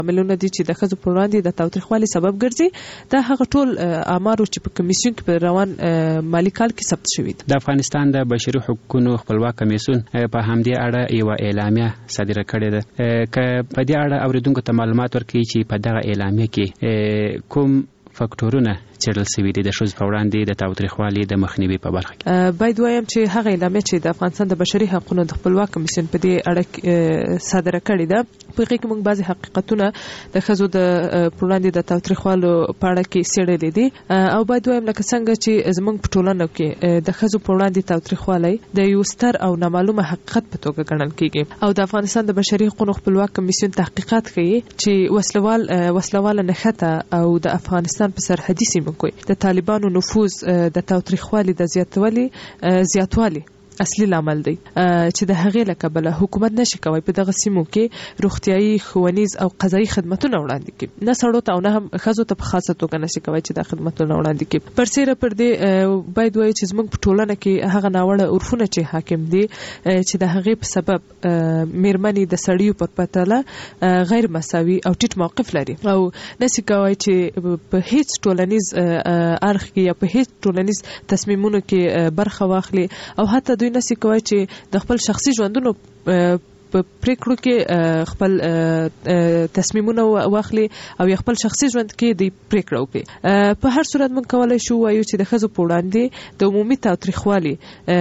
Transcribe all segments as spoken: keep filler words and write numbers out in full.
عاملونه دي چې د ښځو پر وړاندې د تاوتریخوالي سبب ګرځي دا هغه ټول آمارو چې په کمیسیون کې په روان مالی کال کې ثبت شوي دي. د افغانستان د بشري حقوقو خپلواک کمیسیون په همدې اړه یو اعلامیه صادره کړې ده. که په دې اړه اوریدونکو ته معلومات ورکړي چې په دغه اعلامیه کې کوم فاکټورونه څېړل شوي دي د ښځو په وړاندې د تاوتریخوالي د مخنیوي په برخه کې. باید وایم چې هغه اعلامیه چې د افغانستان د بشري حقوقو د خپلواک کمیسیون په دې اړه صادره کړې ده په هغې کې موږ بعضې حقیقتونه د ښځو د پر وړاندې د تاوتریخوالو په اړه کې څېړلي دي او باید وایم لکه څنګه چې زموږ په ټولنه کې د ښځو پر وړاندې تاوتریخوالی د یو ستر او نامعلومه حقیقت په توګه ګڼل کېږي او د افغانستان د بشري حقوقو خپلواک کمیسیون تحقیقات کوي چې وسلوال وسلواله نښته او د افغانستان په سرحدي سیمو کې د طالبانو نفوذ د تاوتریخوالي د زیاتوالي زیاتوالي اصلي لامل دی چې د هغې له کبله حکومت نشي کوي په دغه سیمو کې روغتیایي ښوونیز او قضایي خدمتونه وړاندې کړي نه سړو ته او نه هم ښځو ته په خاصه توګه نشي کوي چې دا خدمتونه وړاندې کړي. پر سیره پر دې باید وایي چې زموږ په ټولنه کې هغه ناوړه عرفونه چې حاکم دي چې د هغې په سبب میرمنې د سړیو پر پرتله غیر مساوي او ټیټ موقف لري او نشي کوي چې په هیڅ ټولنیز اړخ کې یا په هیڅ ټولنیز تصمیمونو کې برخه واخلي او حتی دوی نسی کوي چې د خپل شخصي ژوندونو په پریکړو کې خپل تصمیمونه واخلي او خپل شخصي ژوند کې د پریکړه وکړي. په هر صورت موږ کولای شو وایو چې د ښځو په وړاندې د عمومي تاوتریخوالي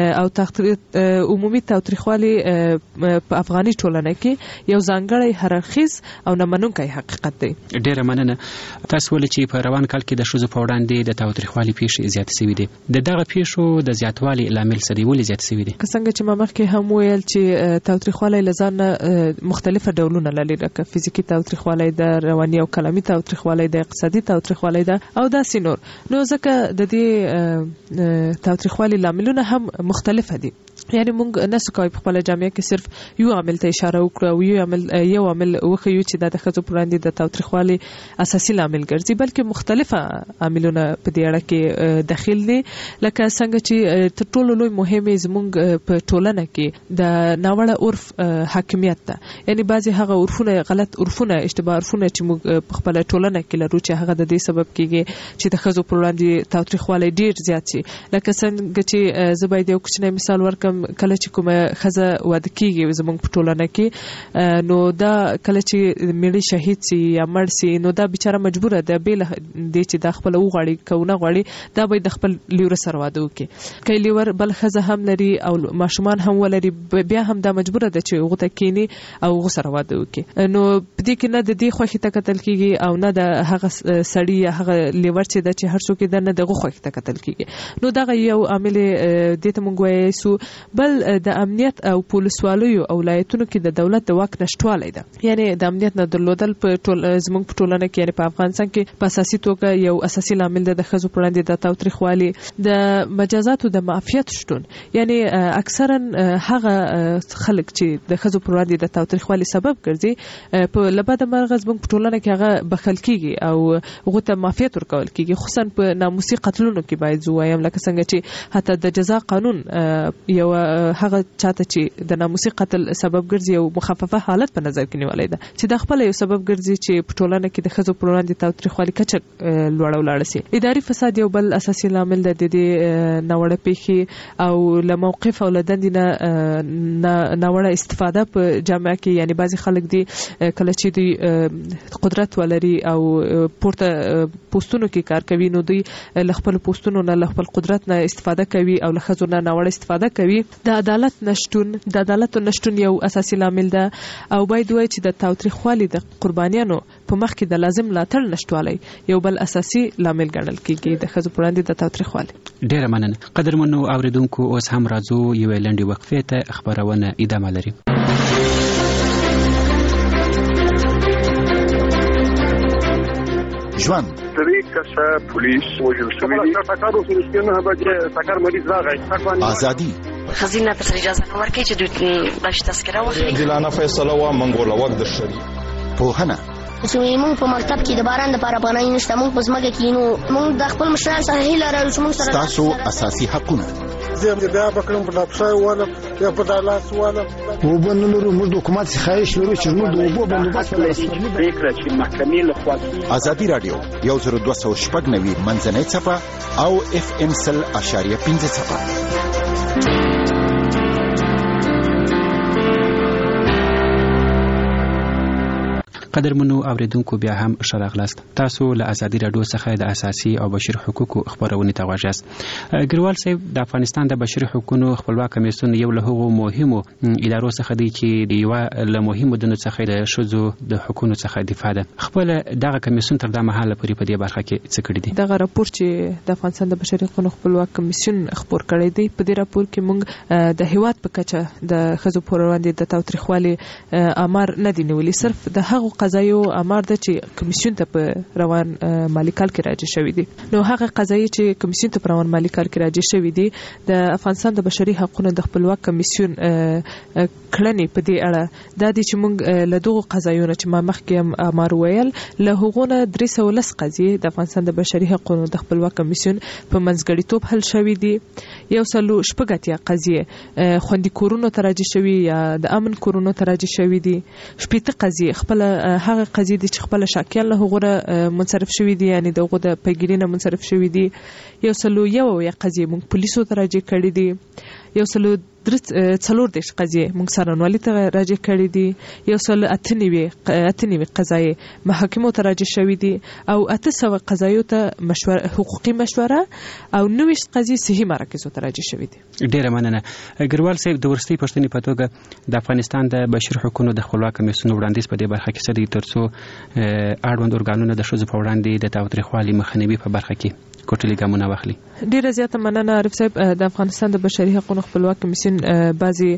او عمومي تاوتریخوالي په افغاني ټولنه کې یو ځانګړی هررخیز او نامنونکی حقیقت دی. ډېره مننه. تاسو ولې چې په روان کال کې د ښځو په وړاندې د تاوتریخوالي پیښې زیاتې شوي دي د دغه پیښو د زیاتوالي لامل څه دی ولې زیات شوي دي؟ که څنګه چې ما مخکې هم ویل چې تاوتریخوالی له ځان مختلفه ډولونه لري لکه فزیکي تاوتریخوالی ده رواني او کلامي تاوتریخوالی ده اقتصادي تاوتریخوالی ده او داسې نور نو ځکه د دې تاوتریخوالي لاملونه هم مختلفه دي یعنی موږ نسو کوي په خپله جامعه کې صرف یو عامل ته اشاره وکړو او یو عامل یو عامل وښیو چې دا د ښځو پر وړاندې د تاوتریخوالي اساسي لامل ګرځي بلکې مختلفه عاملونه په دې اړه کې دخیل دي لکه څنګه چې تر ټولو لوی مهم زموږ په ټولنه کې د ناوړه عرف حاکمیت ده یعنی بعضې هغه عرفونه غلط عرفونه اشتباه عرفونه چې موږ په خپله ټولنه کې لرو چې هغه د دې سبب کېږي چې د ښځو پر وړاندې تاوتریخوالی ډېر زیات شي لکه څنګه چې زه باید یو کوچنی مثال ورکړم کله چې کومه ښځه واده کېږي زموږ په ټولنه کې نو دا کله چې میړه شهید سي یا مړ سي نو دا بیچاره مجبوره ده بې له دې چې دا خپله وغواړي که ونه غواړي دا باید د خپل لیوره سره واده وکړي که لیور بل ښځه هم لري او ماشومان هم ولري بیا هم دا مجبوره ده چې هغو ته کښېني او هغو سره واده وکړي نو په دې کې نه د دې خوښې ته کتل کېږي او نه د هغه سړي یا هغه لیور چې ده چې هر څوک یې ده نه د هغو خوښې ته کتل کېږي نو دغه یو عامل دې ته موږ ویلی سو بل د امنیت او پولیسوالیو او ولایتونو کې د دولت د واک نشتوالی ده یعنی د امنیت نه درلودل په ټول زموږ په ټولنه کې یعنی په افغانستان کې په اساسي توګه یو اساسي لامل ده د ښځو پر وړاندې د تاوتریخوالي د مجازاتو د معافیت شتون یعنی اکثرا هغه خلک چې د ښځو پر وړاندې د تاوتریخوالي سبب ګرځي په له بده مرغه زموږ په ټولنه کې هغه بخښل کېږي او هغو ته معافیت ورکول کېږي خصوصا په ناموسي قتلونو کې باید زه ووایم لکه څنګه چې حتی د جزا قانون یو هغه چاته چې د ناموسي قتل سبب ګرځي او مخففه حالت په نظر کې نیولی ده چې دا خپله یو سبب ګرځي چې په ټولنه کې د ښځو پر وړاندې تاوتریخوالي کچه لوړه ولاړه سي. اداري فساد یو بل اساسي لامل ده د دې ناوړه پیښې او له موقف او له دندې نه ناوړه استفاده په جامعه کې یعنی بعضې خلک دي کله چې دوی قدرت ولري او پورته پوستونو کې کار کوي نو دوی له خپلو پوستونو نه له خپل قدرت نه استفاده کوي او له ښځو نه ناوړه استفاده کوي. د عدالت نشتون د عدالت نشتون یو اساسي لامل ده او باید وایي چې د تاوتریخوالي د قربانیانو په مخ کې د لازم ملاتړ نشتوالی یو بل اساسي لامل ګڼل کېږي د ښځو پر وړاندې د تاوتریخوالي. ډېره مننه. قدرمنو اوریدونکو اوس هم راځو یوې لنډې وقفې ته خپرونه ادامه لري. ژوند سری کسه پولیس وجل شوی دی ټاکر اوس نشته به ټاکر مریض راغی ازادي خزینه پر اجازه نه ورکړي چې دوی باش تذکره واخلي دلانه فیصله وا منګوله وخت د شری پوهنه چې موږ په مکتب کې د باران د لپاره پناه نشته موږ په ځمکه کې نو موږ د خپل مشران سره هیله لرو چې موږ سره تاسو اساسي حقونه زم بیا بکرم په ټاپشای ولم یا په دالاس ولم و بنلرو موږ د حکومت خواهش لرو چې موږ د اوبو بندوبست ولرو. فکر چې محکمې له خوا ازادي رادیو یو زر دوه سوه شپږ نوي منځنۍ صفحه او اف ام سل اشاریه پنځه صفحه. قدرمنو اوریدونکو بیا هم ښه راغلاست. تاسو له ازادي راډیو څخه د اساسي او بشري حقوقو خبرونه ته غواړئ. ګریوال صاحب، د افغانستان د بشري حقوقو خپلواک کمیسیون یو له هغو مهمو ادارو څخه دی چې د یو له مهمو دنو څخه د ښځو د حقوقو څخه دفاع ده. خپل دغه کمیسیون تر دا مهاله پورې په دې برخه کې څه کړی دي؟ دغه راپور چې د افغانستان د بشري حقوقو خپلواک کمیسیون خبر کړی دی، په دې راپور کې موږ د هیواد په کچه د ښځو پر وړاندې د تاوتریخوالي آمار نه دی نیولي، صرف د هغو قضایو آمار ده چې کمیسیون ته په روان مالی کال کې راجع شوی دي. نو هغه قضایي چې کمیسیون ته په روان مالی کال کې راجع شوی دي د افغانستان د بشري حقوقو د خپلواک کمیسیون کړنې په دې اړه دا دي چې موږ له دغو قضایونو چې ما مخکې هم آمار ویل له هغونه درې سوه لس قضیې د افغانستان د بشري حقوقو د خپلواک کمیسیون په منځګړیتوب حل شوي دي. یو سلو شپږ اتیا قضیې خوندي کورونو ته راجع شوي یا د امن کورونو ته راجع شوي دي. شپېته قضیې خپل هغه قضیې دي چې خپل شاکیان له هغه منصرف شوي دي، یعنی دغه د پیګیری نه منصرف شوي دي. یو سلو یو یا قضیې موږ پولیسو ته راجع کړي دي. یو سلو څلور دیش قضیې موږ څارنوالۍ ته راجع کړي دي. یو سل اته نوي اته نوي قضایي محاکمو ته راجع شوي دي او اته سوه قضایو ته مشوره حقوقي مشوره او نویشت قضیې صحي مراکزو ته راجع شوي دي. ډیره مننه. ګریوال صاحب، د وروستۍ پوښتنې په توګه د افغانستان د بشري حقوقو د خپلواک کمیسیون وړاندیز په دې برخه کې څه دی ترڅو اړوند ارګانونه د ښځو په وړاندې د تاوتریخوالي مخنیوي په برخه کې کوټلي ګامونه واخلي؟ ډیره زیاته مننه عارف صاحب. د افغانستان د بشري حقوقو خپلواک کمیسیون بعضي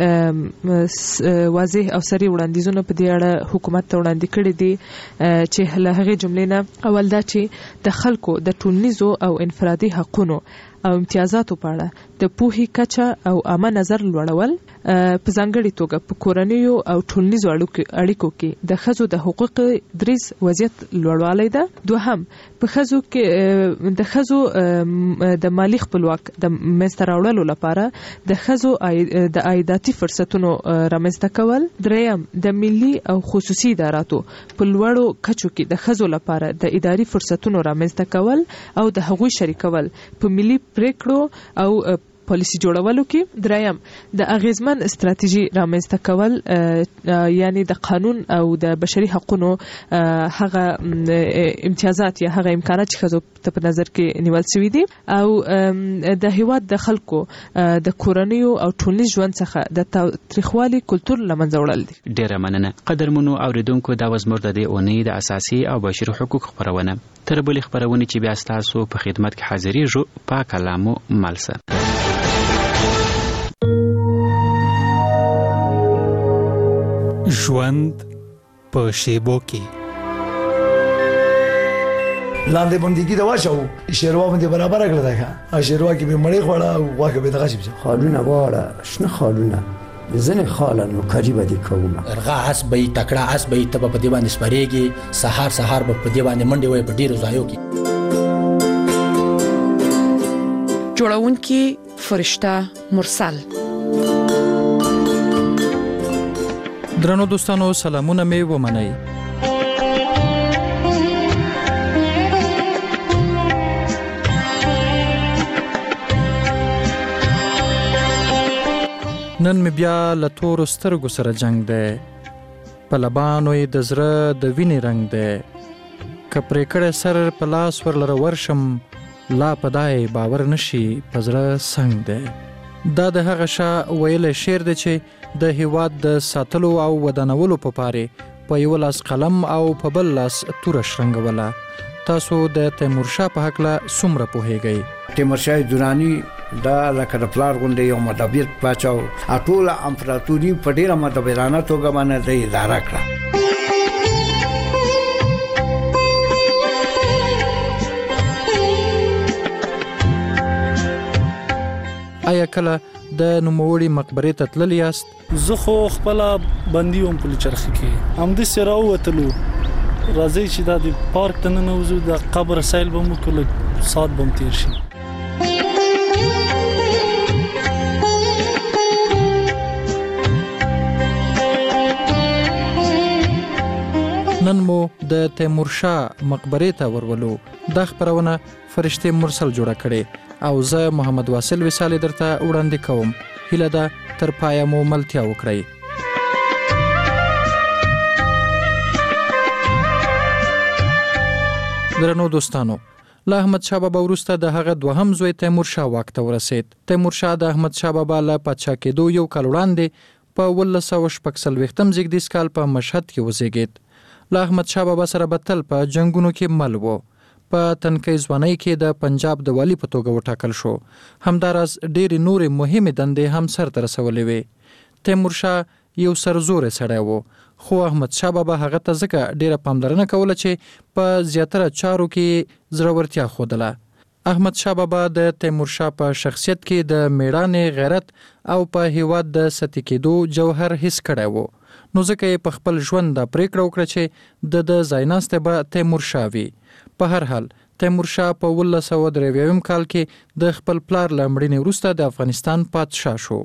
واضح او سری وړاندیزونه په دې اړه حکومت ته وړاندې کړي دي چې له هغې جملې نه اول دا چې د خلکو د ټولنیزو او انفرادي حقونو او امتیازاتو په اړه د پوهې کچه او عامه نظر لوړول، په ځانګړې توګه په کورنیو او ټولنیزو اړیکو کې د ښځو د حقوقو دریځ وضعیت لوړوالی ده. دوهم، په ښځو کې د ښځو د مالی خپلواک د منځته راوړلو لپاره د ښځو د عایداتي فرصتونو رامنځته کول. دریم، د ملي او خصوصي اداراتو په لوړو کچو کې د ښځو لپاره د اداري فرصتونو رامنځته کول او د هغوی شریکول په ملي پریکړو او پالیسی جوړولو کې. دریم، د اغیزمن استراتیژي رامنځته کول، یعنی د قانون او د بشري حقوقو هغه امتیازات یا هغه امکانات چې ښځو ته په نظر کې نیول شوي دي او د هیواد د خلکو د کورنیو او ټولنیز ژوند څخه د تاوتریخوالي کلتور له منځه وړل دي. ډیره مننه. قدرمنو اوریدونکو، دا وز زموږ د دې اونۍ د اساسي او بشري حقوقو خبرونه. تر بلې خبرونه چې بیا ستاسو په خدمت کې حاضرېږو، پاک کلامو ملسه. ژوند په شیبو کې لاندې بندګي دا واچو شیروا باندې برابر کړل دا شیروا کې به مړې خوړه او واکه به دغه شي خالونه واړه شنه خالونه ځنه خالانو کاری باندې کوم ارغا اس به تکړه اس به تب په دی باندې سپریږي سحر سحر په دی باندې منډي وای په ډیرو ځایو کې جوړون کې فرشتہ مرسل. درنو دوستانو، سلامونه مې ومنئ. نن مې بیا له تورو سترګو سره جنگ دی، په لبانو یې د زړه د وینې رنګ دی. که پرې کړی سر په لاس ورلره ورشم، لا پدای باور نشي په زړه څنګ دی. دا د هغه شا ویلی شعر دی چې د هیواد د ساتلو او ودانولو په پاره په یو لاس قلم او په بل لاس توره شرنګوله. تاسو د تیمورشاه په هکله څومره پوهیږئ؟ تیمورشاه درانی دا لکه د پلار غوندې یو مدبر پاچا و. ټوله امپراتوري په ډیره مدبرانه توګه باندې د اداره کړه. آیا کله د نوموړي مقبرې ته تللی یاست؟ زه خو خپل بندي وم په چرخي کې، همدې سره وتلو راځي چې د پارک ته ننوځو، د قبر سیل به مو کله سات بم تیر شي. نن مو د تیمورشاه مقبرې ته ورولو. دا خبرونه فرشته مرسل جوړه کړې او زه محمد واصل وصال درته وړاندې کوم. هیله ده تر پایه مو ملتیا وکړئ. درنو دوستانو، له احمد شاه بابا وروسته د هغه دوهم زوی تیمورشاه واک ته ورسید. تیمورشاه د احمد شاه بابا له پادشاه کېدو یو کال وړاندې په اوولس سوه شپږ څلوېښتم زېږدیز کال په مشهد کې وزېږېد. له احمد شاه بابا سره به تل په جنګونو کې مل و. په تنکۍ ځوانۍ کې د پنجاب د والي په توګه وټاکل شو. همداراز ډېرې نورې مهمې دندې هم سرته رسولې وې. تیمورشاه یو سرزوری سړی و، خو احمد شاه بابا هغه ته ځکه ډیره پاملرنه کوله چې په زیاتره چارو کې زړورتیا ښودله. احمد شاه بابا د تیمورشاه په شخصیت کې د میړانې، غیرت او په هیواد د سطحي کېدو جوهر حس کړی و. نو ځکه یې په خپل ژوند دا پریکړه وکړه چې د د ځایناستی به تیمورشاه وي. په هر حال تیمورشاه په اوولس سوه درې اویایم کال کې د خپل پلار له مړینې وروسته د افغانستان پادشاه شو.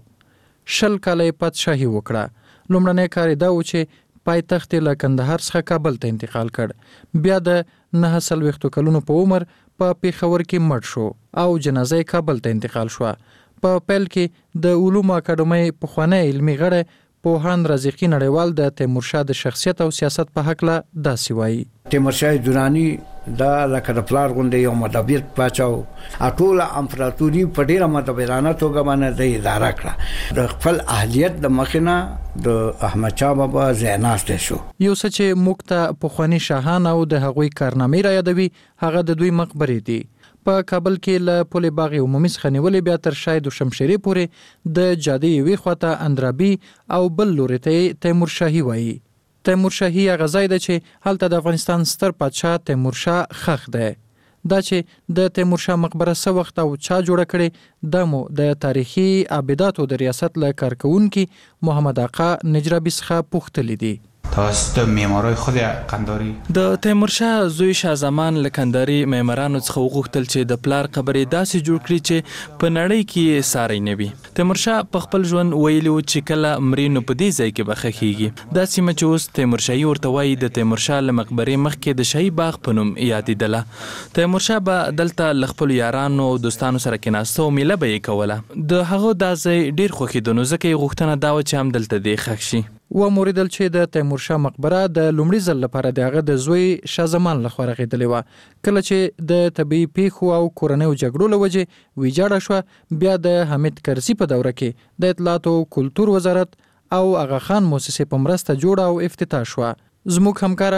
شل کاله یې پادشاهي وکړه. لومړنی کار یې دا و چې پایتخت یې له کندهار څخه کابل ته انتقال کړ. بیا د نهه څلوېښتو کلونو په عمر په پېښور کې مړ شو او جنازه یې کابل ته انتقال شوه. په پیل کې د علومو اکاډمۍ پخوانی علمي غړی پوهاند رازقي نړیوال د تیمورشاه د شخصیت او سیاست په هکله داسې وایي. تیمورشاه درانی دا لکه د پلار غوندې یو مدبر پاچا و. ټوله امپراتوري په ډېره مدبرانه توګه باندې د اداره کړه. د خپل اهلیت د مخې نه د احمد شاه بابا ځای ناستی شو. یو څه چې موږ ته پخواني شاهان او د هغوی کارنامې را یادوي هغه د دوی مقبرې دي. په کابل کې له پل باغ عمومي څخه نیولې بیا تر شاید و شمشیرې پورې د جادې یوې خواته اندرابي او بل لوري ته تیمورشاهي وایي. تیمورشاهي هغه ځای دی چې هلته د افغانستان ستر پادشاه تیمورشاه ښخ دی. دا چې د تیمورشاه مقبره څه وخت او چا جوړه کړې دا مو د تاریخي آبداتو د ریاست له کارکوونکي محمد آقا نجرابي څخه پوښتلي دي. توسط معمارای خود قنداری د تیمورشاه زوی شاه زمان له کندهاري معمارانو څخه وغوښتل چې د پلار قبرې داسې جوړ کړي چې په نړۍ کې ساری نه وي. تیمورشاه په خپل ژوند ویلي و چې کله مري نو په دې ځای کې به ښخیږي. دا سیمه چې اوس تیمورشاهي ورته وایي د تیمورشاه له مقبرې مخکې د شاهي باغ په نوم یادېدله. تیمورشاه به دلته له خپلو یارانو او دوستانو سره کېناسته او میله به یې کوله. د هغه دا ځای ډېر خوښېده نو ځکه یې غوښتنه دا وه چې هم دلته دې ښخ شي. و موریدل چې د تیمورشاه مقبره د لومړي ځل لپاره د هغه د زوی شاه زمان لخوا رغېدلې وه. کله چې د طبیعي پیښو او کورنیو جګړو له وجې ویجاړه شوه بیا د حمید کرزي په دوره کې د اطلاعاتو کلتور وزارت او اغا خان موسسې په مرسته جوړه او افتتاح شوه. زموږ همکاره